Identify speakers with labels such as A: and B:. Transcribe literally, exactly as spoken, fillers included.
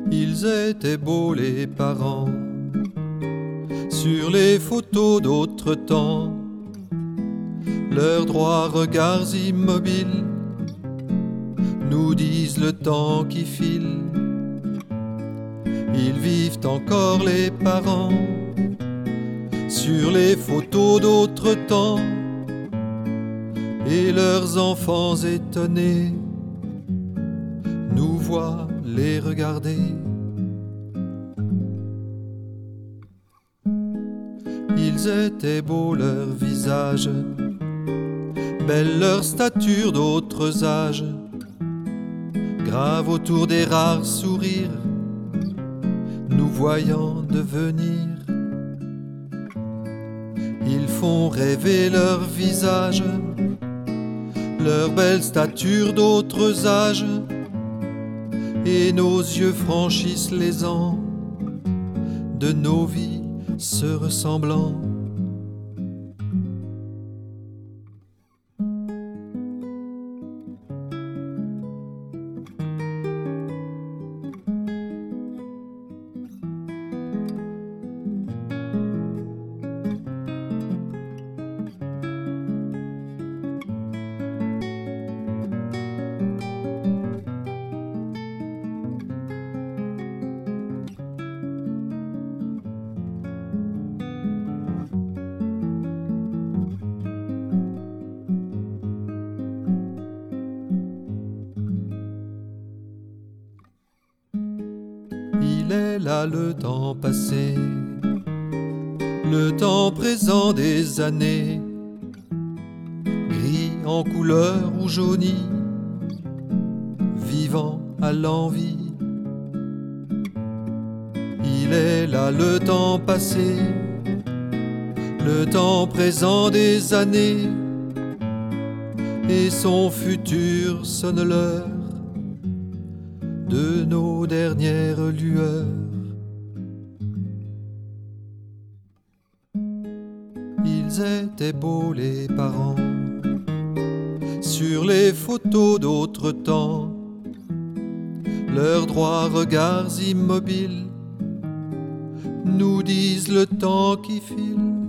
A: Ils étaient beaux les parents, sur les photos d'autre temps. Leurs droits regards immobiles nous disent le temps qui file. Ils vivent encore les parents, sur les photos d'autre temps. Et leurs enfants étonnés nous voient les regarder. Ils étaient beaux leurs visages, belle leur stature d'autres âges, grave autour des rares sourires, nous voyant devenir. Ils font rêver leurs visages, leur belle stature d'autres âges, et nos yeux franchissent les ans de nos vies se ressemblant. Il est là le temps passé, le temps présent des années, gris en couleur ou jauni, vivant à l'envie. Il est là le temps passé, le temps présent des années, et son futur sonne l'heure de nos dernières lueurs. Ils étaient beaux les parents, sur les photos d'autre temps. Leurs droits regards immobiles nous disent le temps qui file.